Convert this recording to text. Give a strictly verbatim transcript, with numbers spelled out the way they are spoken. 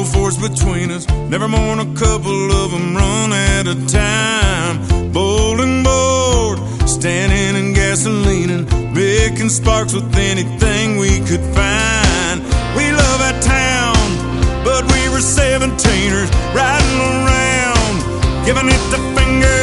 forced between us, never more than a couple of them run at a time. Bowling board, standing in gasoline and making sparks with anything we could find. We love our town, but we were seventeeners riding around, giving it the finger